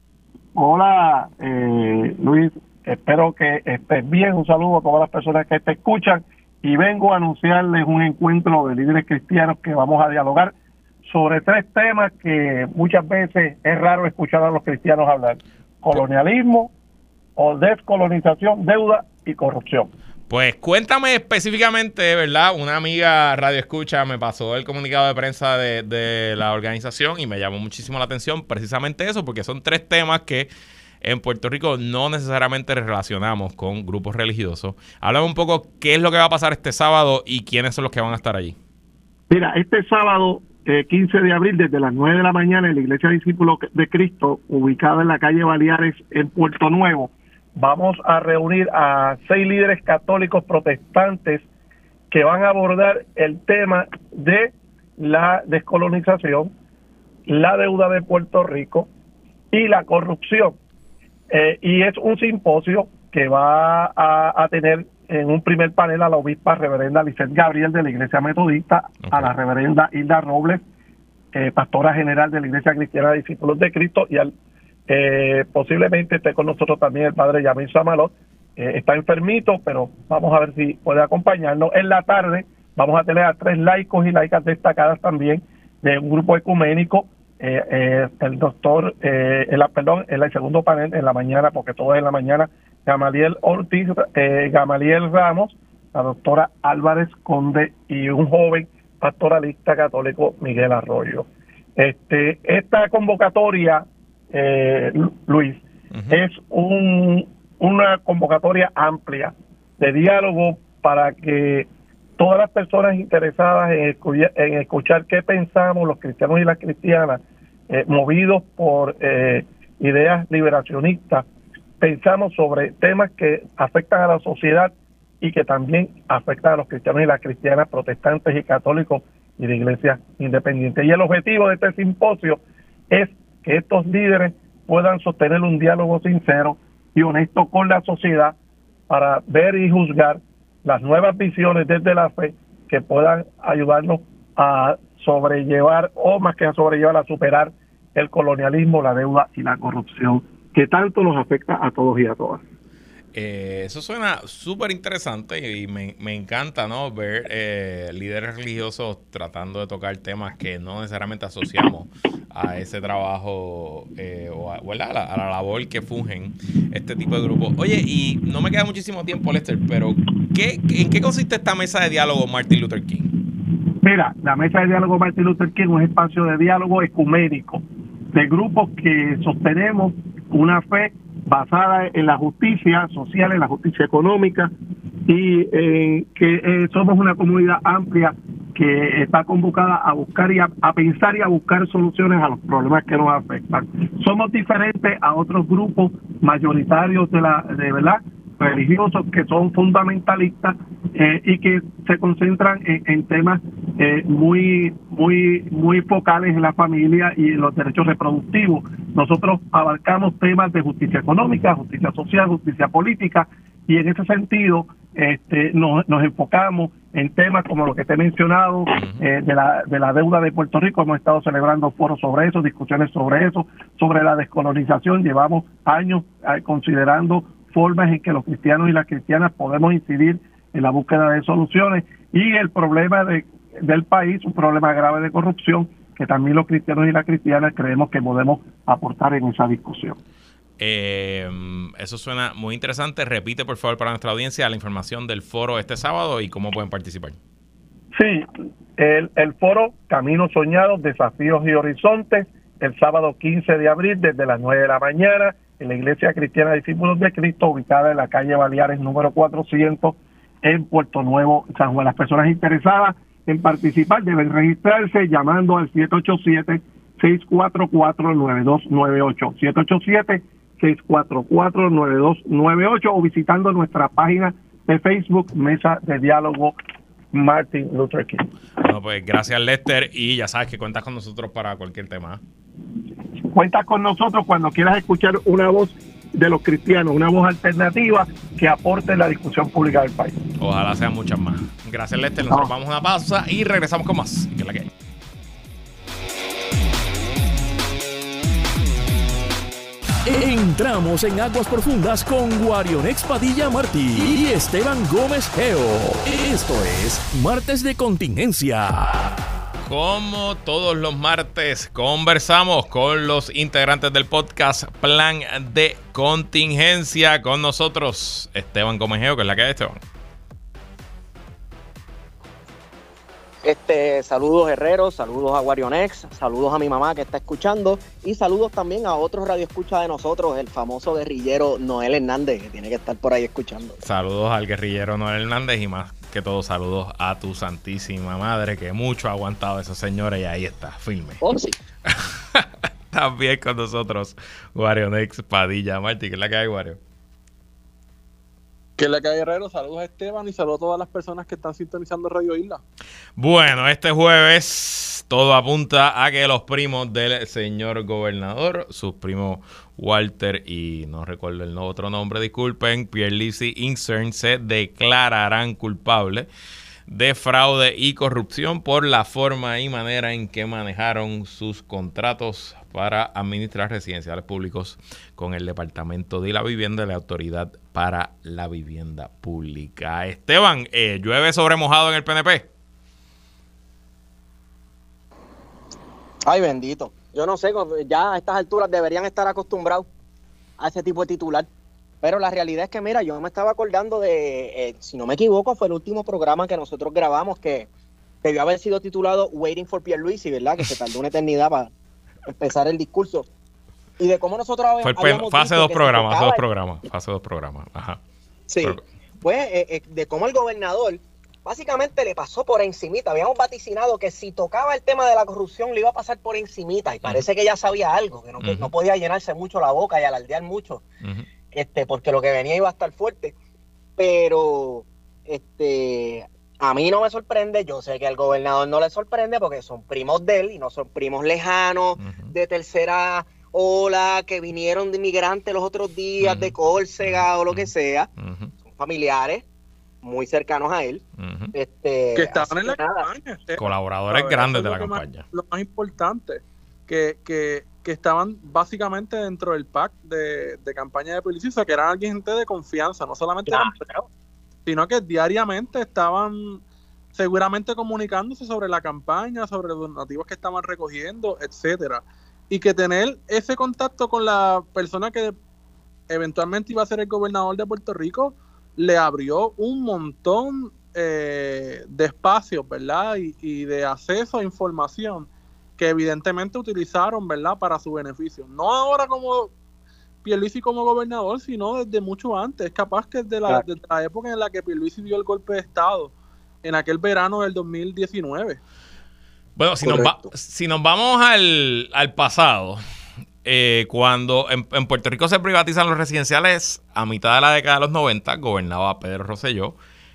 Hola, eh, Luis, espero que estés bien. Un saludo a todas las personas que te escuchan y vengo a anunciarles un encuentro de líderes cristianos que vamos a dialogar sobre tres temas que muchas veces es raro escuchar a los cristianos hablar: colonialismo o descolonización, deuda y corrupción. Pues cuéntame específicamente, ¿verdad? Una amiga Radio Escucha me pasó el comunicado de prensa de, de la organización y me llamó muchísimo la atención precisamente eso, porque son tres temas que en Puerto Rico no necesariamente relacionamos con grupos religiosos. Háblame un poco qué es lo que va a pasar este sábado y quiénes son los que van a estar allí. Mira, este sábado eh, quince de abril, desde las nueve de la mañana, en la Iglesia Discípulos de Cristo, ubicada en la calle Baleares, en Puerto Nuevo, vamos a reunir a seis líderes católicos protestantes que van a abordar el tema de la descolonización, la deuda de Puerto Rico y la corrupción. Eh, y es un simposio que va a, a tener en un primer panel a la obispa reverenda Lisette Gabriel de la Iglesia Metodista, okay, a la reverenda Hilda Robles, eh, pastora general de la Iglesia Cristiana de Discípulos de Cristo, y al Eh, posiblemente esté con nosotros también el padre Yamil Samalot. Eh, está enfermito, pero vamos a ver si puede acompañarnos. En la tarde vamos a tener a tres laicos y laicas destacadas también de un grupo ecuménico. Eh, eh, el doctor, eh, en la, perdón, en el segundo panel, en la mañana, porque todo es en la mañana, Gamaliel Ortiz, eh, Gamaliel Ramos, la doctora Álvarez Conde y un joven pastoralista católico, Miguel Arroyo. Este, esta convocatoria, Eh, Luis, uh-huh, es un, una convocatoria amplia de diálogo para que todas las personas interesadas en, escu- en escuchar qué pensamos los cristianos y las cristianas, eh, movidos por eh, ideas liberacionistas, pensamos sobre temas que afectan a la sociedad y que también afectan a los cristianos y las cristianas, protestantes y católicos y de iglesias independientes. Y el objetivo de este simposio es que estos líderes puedan sostener un diálogo sincero y honesto con la sociedad para ver y juzgar las nuevas visiones desde la fe que puedan ayudarnos a sobrellevar, o más que a sobrellevar, a superar el colonialismo, la deuda y la corrupción que tanto nos afecta a todos y a todas. Eh, eso suena súper interesante y me, me encanta, ¿no? Ver eh, líderes religiosos tratando de tocar temas que no necesariamente asociamos a ese trabajo eh, o, a, a, la, a la labor que fungen este tipo de grupos. Oye, y no me queda muchísimo tiempo, Lester, pero ¿qué, ¿en qué consiste esta mesa de diálogo Martin Luther King? Mira, la mesa de diálogo Martin Luther King es un espacio de diálogo ecuménico de grupos que sostenemos una fe basada en la justicia social, en la justicia económica, y eh, que eh, somos una comunidad amplia que está convocada a buscar y a, a pensar y a buscar soluciones a los problemas que nos afectan. Somos diferentes a otros grupos mayoritarios de la de verdad religiosos que son fundamentalistas eh, y que se concentran en, en temas eh, muy muy muy focales en la familia y en los derechos reproductivos. Nosotros abarcamos temas de justicia económica, justicia social, justicia política, y en ese sentido este, nos, nos enfocamos en temas como lo que te he mencionado, eh, de la de la deuda de Puerto Rico. Hemos estado celebrando foros sobre eso, discusiones sobre eso, sobre la descolonización. Llevamos años eh, considerando formas en que los cristianos y las cristianas podemos incidir en la búsqueda de soluciones, y el problema de, del país, un problema grave de corrupción, que también los cristianos y las cristianas creemos que podemos aportar en esa discusión. Eh, eso suena muy interesante. Repite, por favor, para nuestra audiencia la información del foro este sábado y cómo pueden participar. Sí, el, el foro Caminos Soñados, Desafíos y Horizontes, el sábado quince de abril desde las nueve de la mañana en la Iglesia Cristiana Discípulos de Cristo, ubicada en la calle Baleares número cuatrocientos en Puerto Nuevo, San Juan. Las personas interesadas en participar deben registrarse llamando al siete ocho siete, seis cuatro cuatro, nueve dos nueve ocho, siete ocho siete, seis cuatro cuatro, nueve dos nueve ocho, o visitando nuestra página de Facebook, Mesa de Diálogo Martin Luther King. Bueno, pues gracias, Lester, y ya sabes que cuentas con nosotros para cualquier tema. Cuentas con nosotros cuando quieras escuchar una voz de los cristianos, una voz alternativa que aporte en la discusión pública del país. Ojalá sean muchas más. Gracias, Lester. Nosotros no. vamos a una pausa y regresamos con más. ¿Qué es la que hay? Entramos en aguas profundas con Guarionex Padilla Martí y Esteban Gómez Geo. Esto es Martes de Contingencia. Como todos los martes, conversamos con los integrantes del podcast Plan de Contingencia. Con nosotros, Esteban Gómez Geo, que es la que hay, Esteban. Este, saludos Herrero, saludos a Guarionex, saludos a mi mamá que está escuchando, y saludos también a otros radioescuchas de nosotros, el famoso guerrillero Noel Hernández, que tiene que estar por ahí escuchando. Saludos al guerrillero Noel Hernández, y más que todo saludos a tu santísima madre, que mucho ha aguantado esa señora, y ahí está, firme. Oh, sí. También con nosotros Guarionex Padilla Martí, que es la que hay, Guario. Que es la que hay, Herrero. Saludos a Esteban y saludos a todas las personas que están sintonizando Radio Isla. Bueno, este jueves todo apunta a que los primos del señor gobernador, sus primos Walter y no recuerdo el otro nombre, disculpen, Pierluisi Incern, se declararán culpables de fraude y corrupción por la forma y manera en que manejaron sus contratos para administrar residenciales públicos con el Departamento de la Vivienda y la Autoridad para la Vivienda Pública. Esteban, eh, ¿llueve sobre mojado en el P N P? Ay, bendito. Yo no sé, ya a estas alturas deberían estar acostumbrados a ese tipo de titular. Pero la realidad es que, mira, yo me estaba acordando de, eh, si no me equivoco, fue el último programa que nosotros grabamos que debió haber sido titulado Waiting for Pierluisi, ¿verdad? Que se tardó una eternidad para empezar el discurso. Y de cómo nosotros fue el habíamos fase dos programas, fase dos programas, fase dos programas, ajá. Sí, Pero, pues eh, eh, de cómo el gobernador básicamente le pasó por encimita. Habíamos vaticinado que si tocaba el tema de la corrupción le iba a pasar por encimita, y parece uh-huh. que ya sabía algo, que no, que uh-huh. no podía llenarse mucho la boca y alardear mucho. Uh-huh. Este, porque lo que venía iba a estar fuerte, pero este, a mí no me sorprende. Yo sé que al gobernador no le sorprende porque son primos de él y no son primos lejanos, uh-huh. de tercera ola, que vinieron de inmigrantes los otros días, uh-huh. de Córcega o lo que sea, uh-huh. son familiares muy cercanos a él, uh-huh. este, que estaban en la campaña, este, colaboradores ver, grandes de la campaña. Más, lo más importante, que, que que estaban básicamente dentro del pack de, de campaña de Pierluisi, o sea, que eran alguien gente de confianza, no solamente claro. eran empleados, sino que diariamente estaban seguramente comunicándose sobre la campaña, sobre los donativos que estaban recogiendo, etcétera. Y que tener ese contacto con la persona que eventualmente iba a ser el gobernador de Puerto Rico le abrió un montón eh, de espacios, ¿verdad? Y, y de acceso a información que evidentemente utilizaron, ¿verdad?, para su beneficio. No ahora como Pierluisi como gobernador, sino desde mucho antes. Es capaz que desde la, claro. desde la época en la que Pierluisi dio el golpe de Estado, en aquel verano del dos mil diecinueve. Bueno, si nos, va, si nos vamos al, al pasado, eh, cuando en, en Puerto Rico se privatizan los residenciales a mitad de la década de los noventa, gobernaba Pedro Rosselló.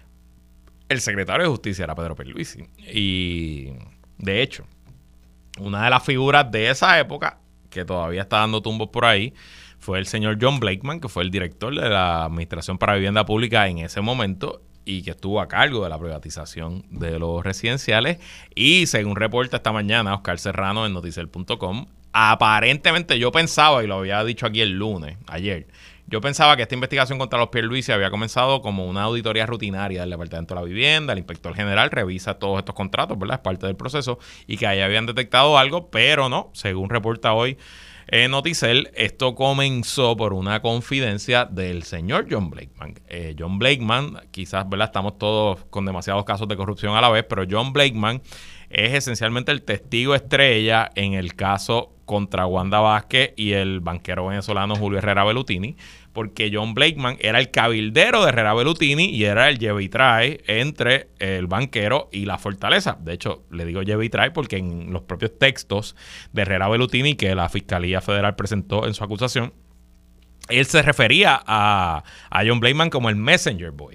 El secretario de Justicia era Pedro Pierluisi. Y, de hecho, una de las figuras de esa época, que todavía está dando tumbos por ahí, fue el señor John Blakeman, que fue el director de la Administración para Vivienda Pública en ese momento y que estuvo a cargo de la privatización de los residenciales. Y según reporta esta mañana Oscar Serrano en noticiel punto com, aparentemente yo pensaba, y lo había dicho aquí el lunes, ayer, yo pensaba que esta investigación contra los Pierluisi había comenzado como una auditoría rutinaria del Departamento de la Vivienda. El inspector general revisa todos estos contratos, ¿verdad? Es parte del proceso, y que ahí habían detectado algo, pero no, según reporta hoy eh, Noticel, esto comenzó por una confidencia del señor John Blakeman. Eh, John Blakeman, quizás, ¿verdad? Estamos todos con demasiados casos de corrupción a la vez, pero John Blakeman es esencialmente el testigo estrella en el caso contra Wanda Vázquez y el banquero venezolano Julio Herrera Bellutini, porque John Blakeman era el cabildero de Herrera Bellutini y era el lleve y trae entre el banquero y la fortaleza. De hecho, le digo lleve y trae porque en los propios textos de Herrera Bellutini que la Fiscalía Federal presentó en su acusación, él se refería a, a John Blakeman como el messenger boy.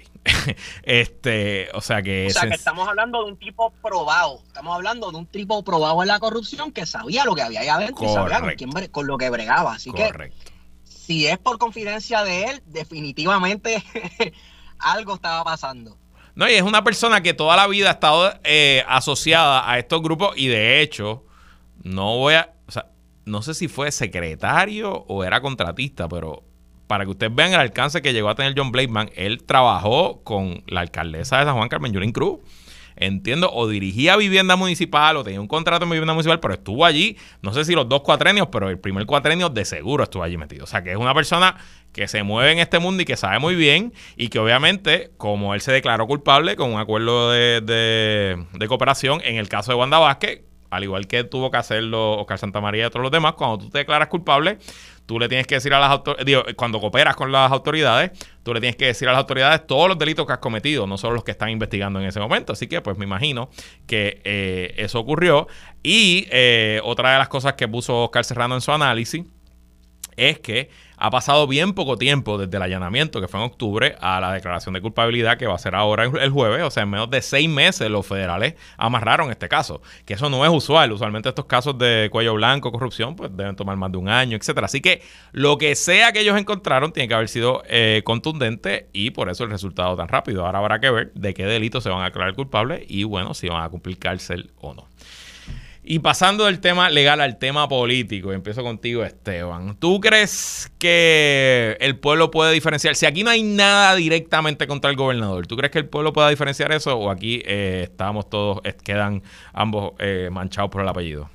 este, o sea que... O sea que estamos hablando de un tipo probado. Estamos hablando de un tipo probado en la corrupción que sabía lo que había ahí adentro. Correcto. Y sabía con, quién, con lo que bregaba. Así Correcto. que, si es por confidencia de él, definitivamente algo estaba pasando. No, y es una persona que toda la vida ha estado eh, asociada a estos grupos y de hecho, no voy a... O sea, no sé si fue secretario o era contratista, pero para que ustedes vean el alcance que llegó a tener John Blakeman, él trabajó con la alcaldesa de San Juan, Carmen Yulín Cruz, entiendo, o dirigía vivienda municipal o tenía un contrato en vivienda municipal, pero estuvo allí, no sé si los dos cuatrenios, pero el primer cuatrenio de seguro estuvo allí metido. O sea, que es una persona que se mueve en este mundo y que sabe muy bien y que obviamente, como él se declaró culpable con un acuerdo de, de, de cooperación en el caso de Wanda Vázquez, al igual que tuvo que hacerlo Oscar Santamaría y otros los demás, cuando tú te declaras culpable, tú le tienes que decir a las autoridades, digo, cuando cooperas con las autoridades, tú le tienes que decir a las autoridades todos los delitos que has cometido, no solo los que están investigando en ese momento. Así que, pues, me imagino que eh, eso ocurrió. Y eh, otra de las cosas que puso Oscar Serrano en su análisis es que ha pasado bien poco tiempo desde el allanamiento, que fue en octubre, a la declaración de culpabilidad que va a ser ahora el jueves. O sea, en menos de seis meses los federales amarraron este caso, que eso no es usual. Usualmente estos casos de cuello blanco, corrupción, pues deben tomar más de un año, etcétera. Así que lo que sea que ellos encontraron tiene que haber sido eh, contundente y por eso el resultado tan rápido. Ahora habrá que ver de qué delito se van a declarar culpables y, bueno, si van a cumplir cárcel o no. Y pasando del tema legal al tema político, empiezo contigo, Esteban. ¿Tú crees que el pueblo puede diferenciar? Si aquí no hay nada directamente contra el gobernador, ¿tú crees que el pueblo pueda diferenciar eso o aquí eh, estamos todos, eh, quedan ambos eh, manchados por el apellido?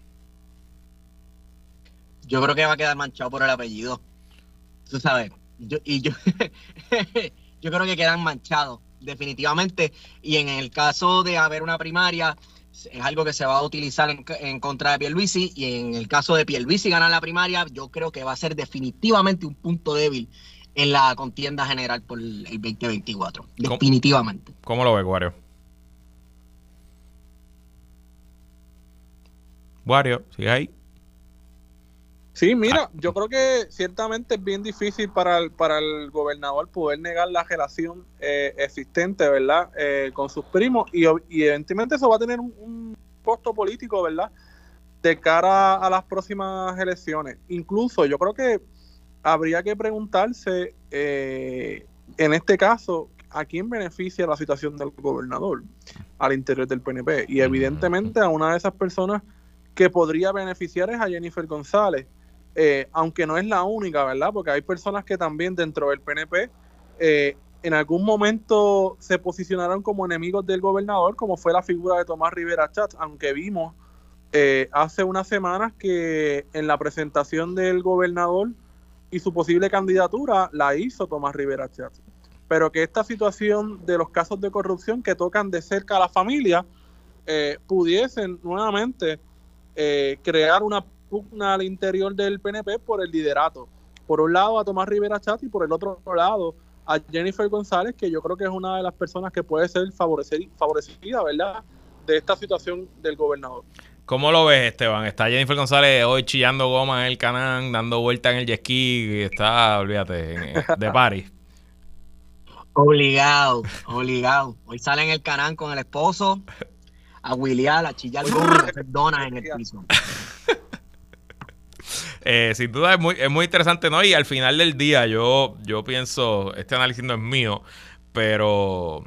Yo creo que va a quedar manchado por el apellido. Tú sabes, yo, y yo, yo creo que quedan manchados, definitivamente. Y en el caso de haber una primaria, es algo que se va a utilizar en, en contra de Pierluisi, y en el caso de Pierluisi ganar la primaria, yo creo que va a ser definitivamente un punto débil en la contienda general por el veinte veinticuatro. Definitivamente. ¿Cómo, cómo lo ves, Wario? Wario, ¿sigue ahí? Sí, mira, yo creo que ciertamente es bien difícil para el, para el gobernador poder negar la relación eh, existente, ¿verdad?, eh, con sus primos, y, y evidentemente eso va a tener un, un costo político, ¿verdad?, de cara a las próximas elecciones. Incluso yo creo que habría que preguntarse, eh, en este caso, ¿a quién beneficia la situación del gobernador al interior del P N P? Y evidentemente a una de esas personas que podría beneficiar es a Jennifer González. Eh, aunque no es la única, ¿verdad? Porque hay personas que también dentro del P N P eh, en algún momento se posicionaron como enemigos del gobernador, como fue la figura de Tomás Rivera Chatz, aunque vimos eh, hace unas semanas que en la presentación del gobernador y su posible candidatura la hizo Tomás Rivera Chatz. Pero que esta situación de los casos de corrupción que tocan de cerca a la familia eh, pudiesen nuevamente eh, crear una pugna al interior del P N P por el liderato. Por un lado a Tomás Rivera Chatz y por el otro lado a Jennifer González, que yo creo que es una de las personas que puede ser favorecer, favorecida, ¿verdad?, de esta situación del gobernador. ¿Cómo lo ves, Esteban? Está Jennifer González hoy chillando goma en el canal, dando vuelta en el jet ski, y está, olvídate, en- de party. Obligado, obligado. Hoy sale en el canal con el esposo a William, a chillar goma y a hacer donas en el piso. Eh, sin duda es muy, es muy interesante, ¿no? Y al final del día yo, yo pienso, este análisis no es mío, pero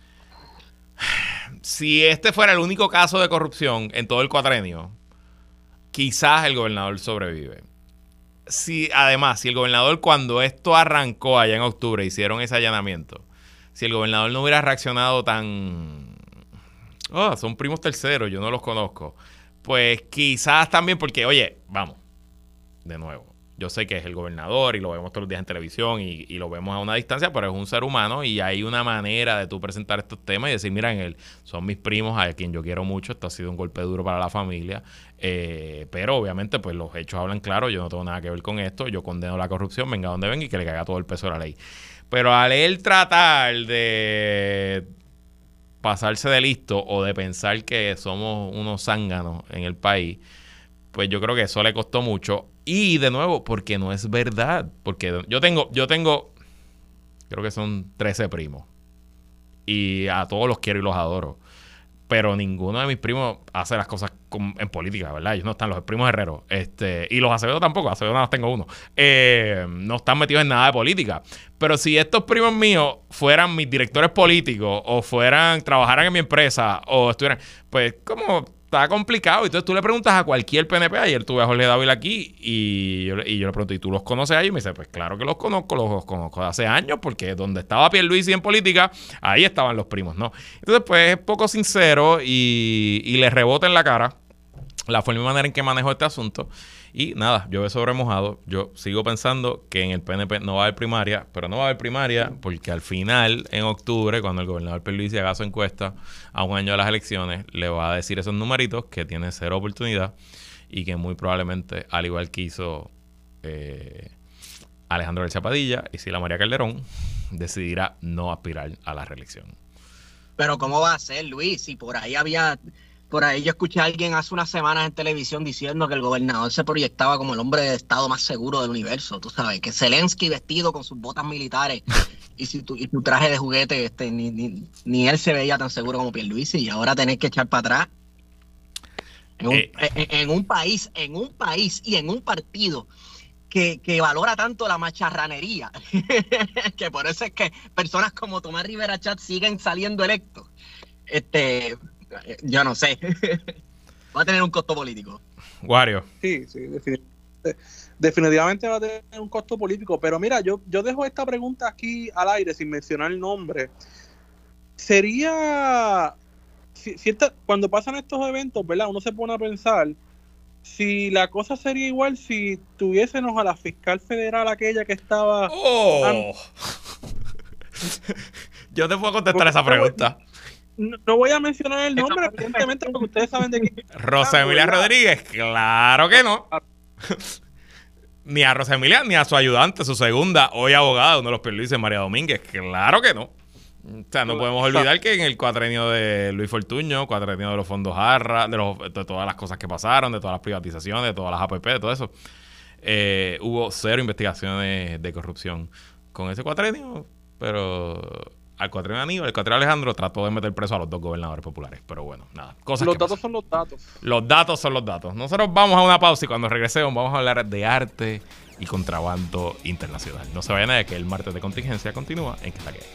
si este fuera el único caso de corrupción en todo el cuatrenio, quizás el gobernador sobrevive. Si, además, si el gobernador cuando esto arrancó allá en octubre, hicieron ese allanamiento, si el gobernador no hubiera reaccionado tan... Oh, son primos terceros, yo no los conozco. Pues quizás también porque, oye, vamos, de nuevo, yo sé que es el gobernador y lo vemos todos los días en televisión y, y lo vemos a una distancia, pero es un ser humano y hay una manera de tú presentar estos temas y decir, mira, en él son mis primos a quien yo quiero mucho, esto ha sido un golpe duro para la familia, eh, pero obviamente pues los hechos hablan claro, yo no tengo nada que ver con esto, yo condeno la corrupción, venga donde venga y que le caiga todo el peso de la ley. Pero al él tratar de pasarse de listo o de pensar que somos unos zánganos en el país, pues yo creo que eso le costó mucho. Y de nuevo, porque no es verdad. Porque yo tengo, yo tengo, creo que son trece primos. Y a todos los quiero y los adoro. Pero ninguno de mis primos hace las cosas con, en política, ¿verdad? Ellos no están, los primos Herreros. Este, y los Acevedo tampoco, Acevedo nada más tengo uno. Eh, no están metidos en nada de política. Pero si estos primos míos fueran mis directores políticos, o fueran, trabajaran en mi empresa, o estuvieran, pues como está complicado. Entonces tú le preguntas a cualquier P N P. Ayer tuve a Jorge Dávila aquí y yo, y yo le pregunto, ¿y tú los conoces a ellos? Y me dice, pues claro que los conozco, los conozco de hace años, porque donde estaba Pierluisi en política, ahí estaban los primos, ¿no? Entonces, pues es poco sincero y, y le rebota en la cara la forma y manera en que manejo este asunto. Y nada, yo he sobremojado. Yo sigo pensando que en el P N P no va a haber primaria, pero no va a haber primaria porque al final, en octubre, cuando el gobernador Pierluisi haga su encuesta a un año de las elecciones, le va a decir esos numeritos que tiene cero oportunidad y que muy probablemente, al igual que hizo eh, Alejandro García Padilla y Sila María Calderón, decidirá no aspirar a la reelección. Pero ¿cómo va a ser, Luis? Si por ahí había... Por ahí yo escuché a alguien hace unas semanas en televisión diciendo que el gobernador se proyectaba como el hombre de estado más seguro del universo, tú sabes, que Zelensky vestido con sus botas militares y, si tu, y su traje de juguete, este, ni, ni, ni él se veía tan seguro como Pierluisi, y ahora tenés que echar para atrás. En un, eh. en, en un país, en un país y en un partido que, que valora tanto la macharranería, que por eso es que personas como Tomás Rivera Chatz siguen saliendo electos. Este... Yo no sé. Va a tener un costo político. Wario. Sí, sí, definitivamente, definitivamente va a tener un costo político. Pero mira, yo, yo dejo esta pregunta aquí al aire sin mencionar el nombre. Sería... Si, si esta, cuando pasan estos eventos, ¿verdad? Uno se pone a pensar si la cosa sería igual si tuviésemos a la fiscal federal aquella que estaba... ¡Oh! An... Yo te puedo contestar esa pregunta. No, no voy a mencionar el nombre, evidentemente, porque ustedes saben de quién. Rosa Emilia Rodríguez, claro que no. Ni a Rosa Emilia, ni a su ayudante, su segunda, hoy abogada, uno de los Pierluisi, María Domínguez, claro que no. O sea, no podemos olvidar que en el cuatrenio de Luis Fortuño, cuatrenio de los fondos Jarra, de, los, de todas las cosas que pasaron, de todas las privatizaciones, de todas las A P P, de todo eso, eh, hubo cero investigaciones de corrupción con ese cuatrenio, pero... Al cuatrenio de Aníbal, el cuatrenio de Alejandro trató de meter preso a los dos gobernadores populares. Pero bueno, nada. Cosas los que datos pasan. son los datos. Los datos son los datos. Nosotros vamos a una pausa y cuando regresemos vamos a hablar de arte y contrabando internacional. No se vayan a ver que el martes de contingencia continúa en que está que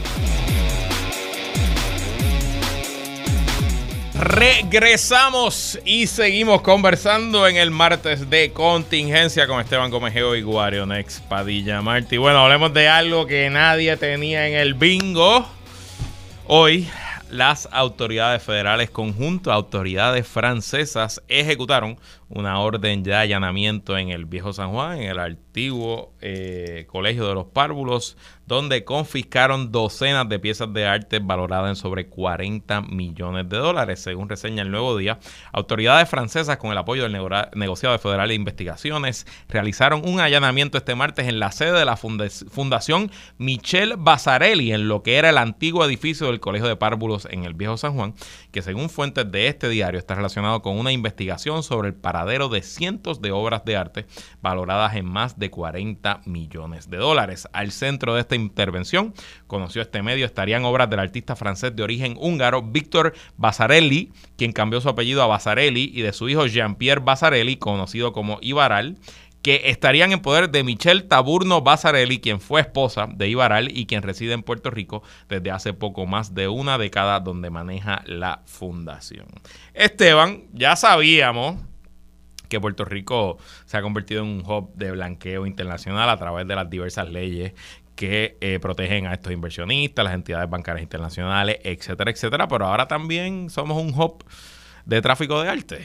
Regresamos y seguimos conversando en el martes de contingencia con Esteban Gómez Geo y Wario Next Padilla Martí. Bueno, hablemos de algo que nadie tenía en el bingo. Hoy, las autoridades federales conjunto a autoridades francesas ejecutaron una orden de allanamiento en el Viejo San Juan, en el antiguo eh, Colegio de los Párvulos, donde confiscaron docenas de piezas de arte valoradas en sobre cuarenta millones de dólares. Según reseña El Nuevo Día, autoridades francesas, con el apoyo del negociado federal de investigaciones, realizaron un allanamiento este martes en la sede de la Fundación Michel Vasarely, en lo que era el antiguo edificio del Colegio de Párvulos en el Viejo San Juan, que según fuentes de este diario está relacionado con una investigación sobre el paradero de cientos de obras de arte valoradas en más de cuarenta millones de dólares. Al centro de esta intervención, conoció este medio, estarían obras del artista francés de origen húngaro Victor Vasarely, quien cambió su apellido a Vasarely, y de su hijo Jean-Pierre Vasarely, conocido como Ibaral, que estarían en poder de Michelle Taburno Vasarely, quien fue esposa de Ibaral y quien reside en Puerto Rico desde hace poco más de una década, donde maneja la fundación. Esteban, ya sabíamos que Puerto Rico se ha convertido en un hub de blanqueo internacional a través de las diversas leyes que eh, protegen a estos inversionistas, las entidades bancarias internacionales, etcétera, etcétera. Pero ahora también somos un hub de tráfico de arte.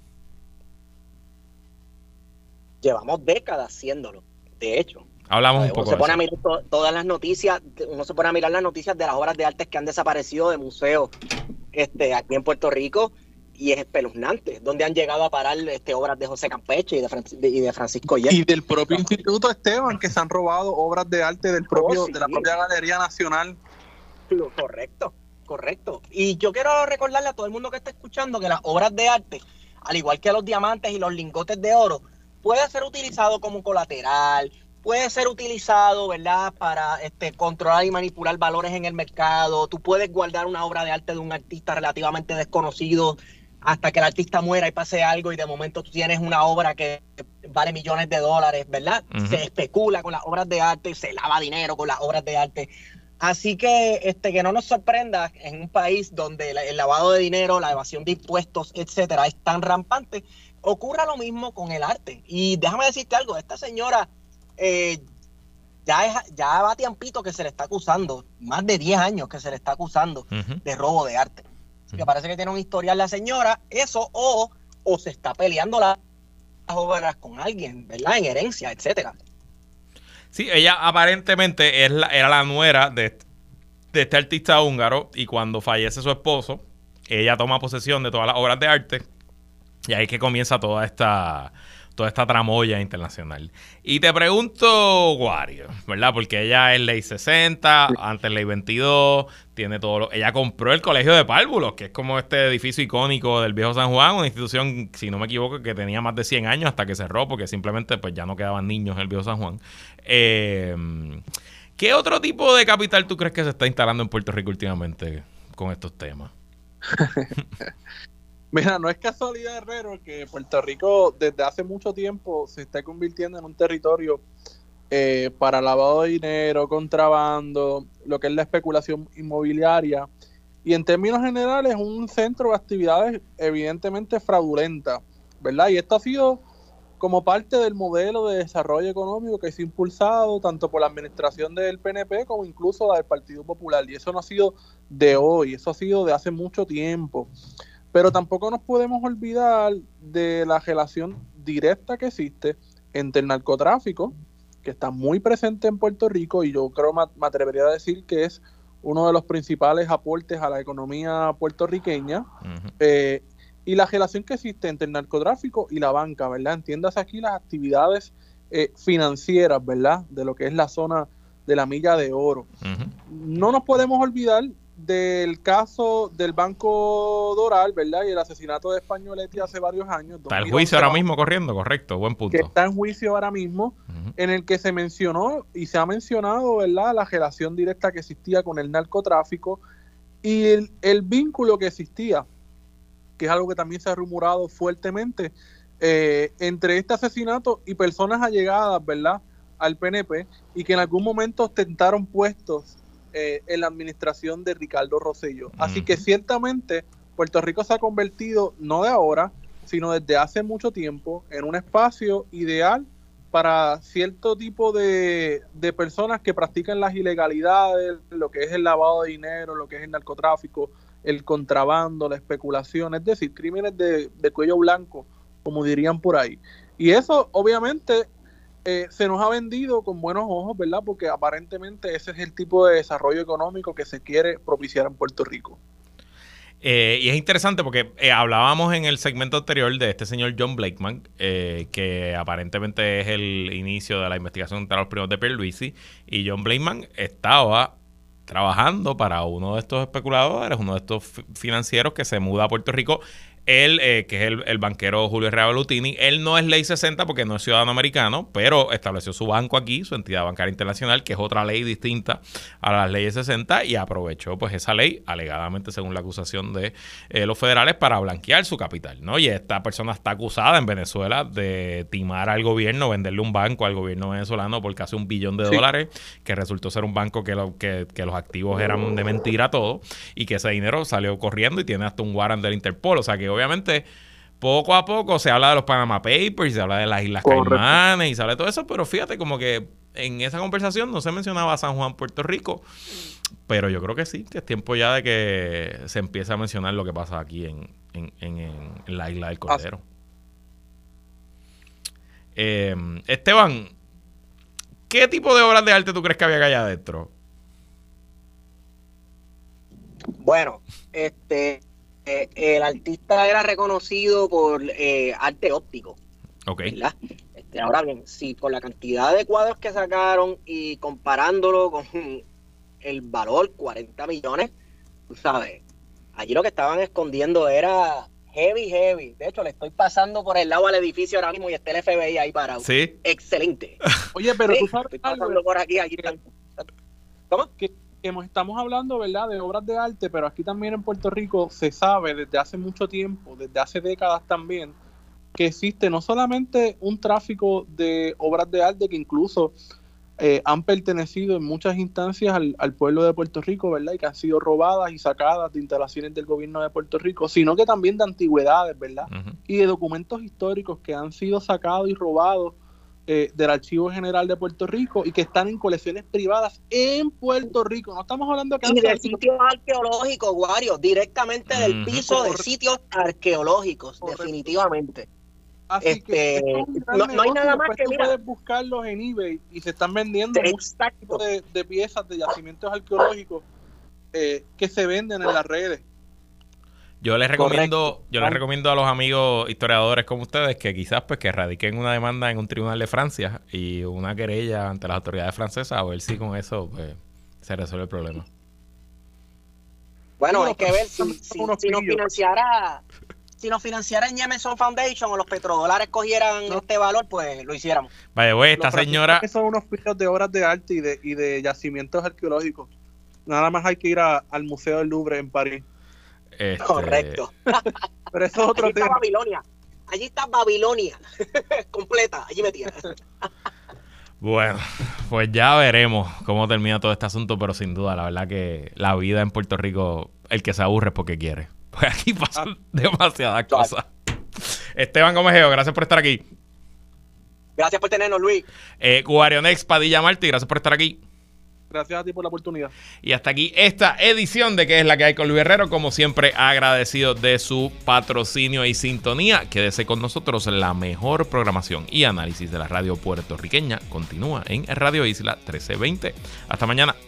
Llevamos décadas haciéndolo, de hecho. Hablamos uno un poco se de pone eso. a mirar to- todas las noticias, uno se pone a mirar las noticias de las obras de arte que han desaparecido de museos este, aquí en Puerto Rico, y es espeluznante, donde han llegado a parar este, obras de José Campeche y de, Francis, de, y de Francisco Yer. Y del propio Instituto Esteban, que se han robado obras de arte del propio, Oh, sí. de la propia Galería Nacional. Correcto, correcto. Y yo quiero recordarle a todo el mundo que está escuchando que las obras de arte, al igual que los diamantes y los lingotes de oro, puede ser utilizado como colateral, puede ser utilizado, ¿verdad?, para este, controlar y manipular valores en el mercado. Tú puedes guardar una obra de arte de un artista relativamente desconocido hasta que el artista muera y pase algo, y de momento tú tienes una obra que vale millones de dólares, ¿verdad? Uh-huh. Se especula con las obras de arte, se lava dinero con las obras de arte. Así que este que no nos sorprenda en un país donde el lavado de dinero, la evasión de impuestos, etcétera, es tan rampante, ocurra lo mismo con el arte. Y déjame decirte algo, esta señora eh, ya, es, ya va tiempito que se le está acusando, más de diez años que se le está acusando uh-huh. de robo de arte. Así que parece que tiene un historial la señora, eso, o, o se está peleando las obras con alguien, ¿verdad? En herencia, etcétera. Sí, ella aparentemente es la, era la nuera de, de este artista húngaro, y cuando fallece su esposo, ella toma posesión de todas las obras de arte, y ahí es que comienza toda esta, toda esta tramoya internacional. Y te pregunto, Wario, ¿verdad? Porque ella es ley sesenta, antes ley veintidós, tiene todo lo, ella compró el Colegio de Párvulos, que es como este edificio icónico del Viejo San Juan, una institución, si no me equivoco, que tenía más de cien años hasta que cerró, porque simplemente pues ya no quedaban niños en el Viejo San Juan. Eh, ¿Qué otro tipo de capital tú crees que se está instalando en Puerto Rico últimamente con estos temas? Mira, no es casualidad, Herrero, que Puerto Rico desde hace mucho tiempo se está convirtiendo en un territorio eh, para lavado de dinero, contrabando, lo que es la especulación inmobiliaria, y en términos generales un centro de actividades evidentemente fraudulentas, ¿verdad? Y esto ha sido como parte del modelo de desarrollo económico que se ha impulsado tanto por la administración del P N P como incluso la del Partido Popular, y eso no ha sido de hoy, eso ha sido de hace mucho tiempo. Pero tampoco nos podemos olvidar de la relación directa que existe entre el narcotráfico, que está muy presente en Puerto Rico, y yo creo, me atrevería a decir que es uno de los principales aportes a la economía puertorriqueña, uh-huh. eh, y la relación que existe entre el narcotráfico y la banca, ¿verdad? Entiéndase aquí las actividades eh, financieras, ¿verdad?, de lo que es la zona de la Milla de Oro. Uh-huh. No nos podemos olvidar del caso del Banco Doral, ¿verdad? Y el asesinato de Españoletti hace varios años. Está el juicio ahora mismo corriendo, correcto, buen punto. Que está en juicio ahora mismo, uh-huh. en el que se mencionó y se ha mencionado, ¿verdad?, la relación directa que existía con el narcotráfico y el, el vínculo que existía, que es algo que también se ha rumorado fuertemente, eh, entre este asesinato y personas allegadas, ¿verdad?, al P N P, y que en algún momento ostentaron puestos Eh, en la administración de Ricardo Rosselló. Uh-huh. Así que ciertamente Puerto Rico se ha convertido, no de ahora, sino desde hace mucho tiempo, en un espacio ideal para cierto tipo de, de personas que practican las ilegalidades, lo que es el lavado de dinero, lo que es el narcotráfico, el contrabando, la especulación, es decir, crímenes de, de cuello blanco, como dirían por ahí. Y eso, obviamente, eh, se nos ha vendido con buenos ojos, ¿verdad? Porque aparentemente ese es el tipo de desarrollo económico que se quiere propiciar en Puerto Rico. Eh, y es interesante porque eh, hablábamos en el segmento anterior de este señor John Blakeman, eh, que aparentemente es el inicio de la investigación contra los primos de Pierluisi, y John Blakeman estaba trabajando para uno de estos especuladores, uno de estos financieros que se muda a Puerto Rico. Él, eh, que es el, el banquero Julio Herrera Bellutini, él no es ley sesenta porque no es ciudadano americano, pero estableció su banco aquí, su entidad bancaria internacional, que es otra ley distinta a las leyes sesenta, y aprovechó pues esa ley, alegadamente según la acusación de eh, los federales, para blanquear su capital, ¿no? Y esta persona está acusada en Venezuela de timar al gobierno, venderle un banco al gobierno venezolano por casi un billón de sí. dólares, que resultó ser un banco que, lo, que, que los activos eran de mentira todo, y que ese dinero salió corriendo y tiene hasta un warrant del Interpol. O sea que obviamente, poco a poco se habla de los Panama Papers, se habla de las Islas Correcto. Caimanes y se habla de todo eso, pero fíjate como que en esa conversación no se mencionaba San Juan, Puerto Rico, pero yo creo que sí, que es tiempo ya de que se empiece a mencionar lo que pasa aquí en, en, en, en la Isla del Cordero. Eh, Esteban, ¿qué tipo de obras de arte tú crees que había allá adentro? Bueno, este... Eh, el artista era reconocido por eh, arte óptico. Ok. ¿Verdad? Este, ahora bien, si con la cantidad de cuadros que sacaron y comparándolo con el valor, cuarenta millones, tú sabes, allí lo que estaban escondiendo era heavy, heavy. De hecho, le estoy pasando por el lado al edificio ahora mismo y está el F B I ahí parado. Sí. Excelente. Oye, pero sí, tú sabes estoy pasando por aquí, allí están. ¿Cómo? Que que estamos hablando, ¿verdad?, de obras de arte, pero aquí también en Puerto Rico se sabe desde hace mucho tiempo, desde hace décadas también, que existe no solamente un tráfico de obras de arte que incluso eh, han pertenecido en muchas instancias al, al pueblo de Puerto Rico, ¿verdad?, y que han sido robadas y sacadas de instalaciones del gobierno de Puerto Rico, sino que también de antigüedades, ¿verdad?, uh-huh. y de documentos históricos que han sido sacados y robados Eh, del Archivo General de Puerto Rico y que están en colecciones privadas en Puerto Rico. No estamos hablando que y de sitios arqueológicos, Wario, directamente del mm-hmm. piso de sitios arqueológicos, correcto. Definitivamente. Así este, que no, no hay nada más que tú mira. Puedes buscarlos en eBay y se están vendiendo muchos tipos de, de piezas de yacimientos arqueológicos eh, que se venden en las redes. Yo les recomiendo, Correcto. yo les recomiendo a los amigos historiadores como ustedes que quizás pues que radiquen una demanda en un tribunal de Francia y una querella ante las autoridades francesas, a ver si con eso pues se resuelve el problema. Bueno, hay que ver si, si, si nos financiara si nos financiara el Jameson Foundation o los petrodólares cogieran no. este valor, pues lo hiciéramos. Vaya, güey, esta los señora... Son unos pillos de obras de arte y de, y de yacimientos arqueológicos. Nada más hay que ir a, al Museo del Louvre en París. Este... Correcto. Pero eso es otro allí tema. Está Babilonia. Allí está Babilonia. Completa. Allí metida. Bueno, pues ya veremos cómo termina todo este asunto, pero sin duda, la verdad que la vida en Puerto Rico, el que se aburre es porque quiere. Pues aquí pasan ah. demasiadas claro. cosas. Esteban Gómez Geo, gracias por estar aquí. Gracias por tenernos, Luis. Eh, Guarionex Padilla Martí, gracias por estar aquí. Gracias a ti por la oportunidad. Y hasta aquí esta edición de ¿Qué es la que hay con Luis Herrero? Como siempre, agradecido de su patrocinio y sintonía. Quédese con nosotros. La mejor programación y análisis de la radio puertorriqueña continúa en Radio Isla trece veinte. Hasta mañana.